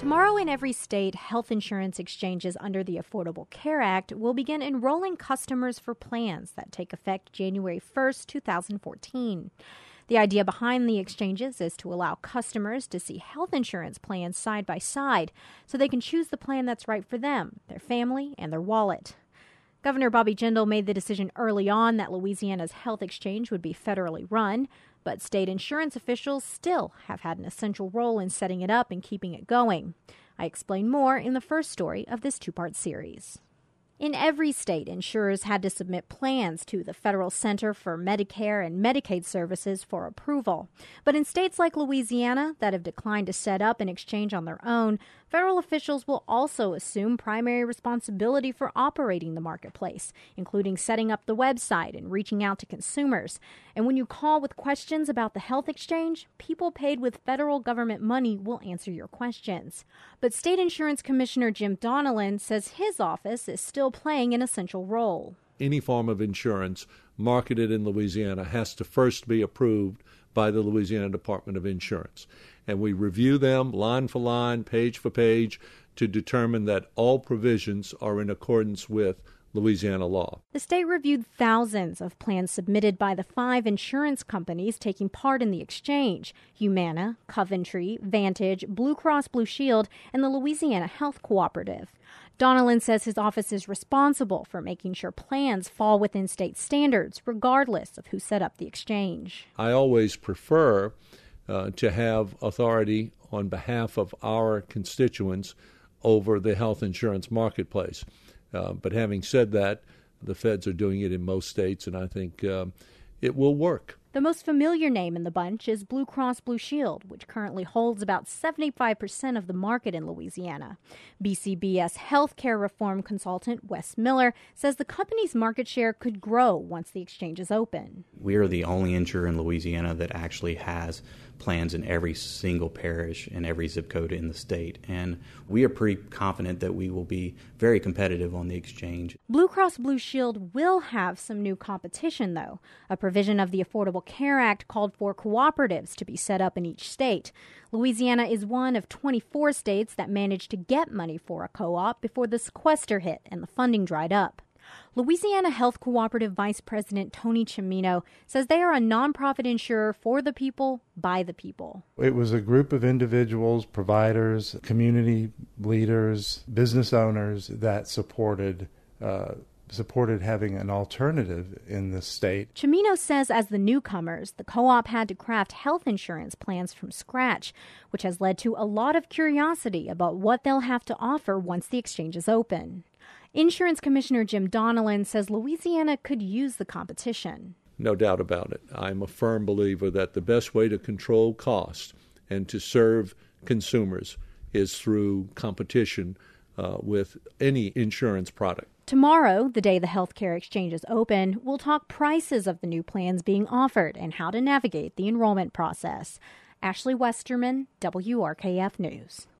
Tomorrow in every state, health insurance exchanges under the Affordable Care Act will begin enrolling customers for plans that take effect January 1st, 2014. The idea behind the exchanges is to allow customers to see health insurance plans side by side so they can choose the plan that's right for them, their family, and their wallet. Governor Bobby Jindal made the decision early on that Louisiana's health exchange would be federally run, but state insurance officials still have had an essential role in setting it up and keeping it going. I explain more in the first story of this two-part series. In every state, insurers had to submit plans to the Federal Center for Medicare and Medicaid Services for approval. But in states like Louisiana that have declined to set up an exchange on their own, federal officials will also assume primary responsibility for operating the marketplace, including setting up the website and reaching out to consumers. And when you call with questions about the health exchange, people paid with federal government money will answer your questions. But State Insurance Commissioner Jim Donelon says his office is still playing an essential role. Any form of insurance marketed in Louisiana has to first be approved by the Louisiana Department of Insurance. And we review them line for line, page for page, to determine that all provisions are in accordance with Louisiana law. The state reviewed thousands of plans submitted by the 5 insurance companies taking part in the exchange: Humana, Coventry, Vantage, Blue Cross Blue Shield, and the Louisiana Health Cooperative. Donelon says his office is responsible for making sure plans fall within state standards, regardless of who set up the exchange. I always prefer to have authority on behalf of our constituents over the health insurance marketplace. But having said that, the feds are doing it in most states, and I think it will work. The most familiar name in the bunch is Blue Cross Blue Shield, which currently holds about 75% of the market in Louisiana. BCBS healthcare reform consultant Wes Miller says the company's market share could grow once the exchange is open. We are the only insurer in Louisiana that actually has plans in every single parish and every zip code in the state, and we are pretty confident that we will be very competitive on the exchange. Blue Cross Blue Shield will have some new competition, though. A provision of the Affordable Care Act called for cooperatives to be set up in each state. Louisiana is one of 24 states that managed to get money for a co-op before the sequester hit and the funding dried up. Louisiana Health Cooperative Vice President Tony Cimino says they are a nonprofit insurer for the people, by the people. It was a group of individuals, providers, community leaders, business owners that supported having an alternative in the state. Cimino says as the newcomers, the co-op had to craft health insurance plans from scratch, which has led to a lot of curiosity about what they'll have to offer once the exchange is open. Insurance Commissioner Jim Donelon says Louisiana could use the competition. No doubt about it. I'm a firm believer that the best way to control cost and to serve consumers is through competition with any insurance product. Tomorrow, the day the healthcare exchanges open, we'll talk prices of the new plans being offered and how to navigate the enrollment process. Ashley Westerman, WRKF News.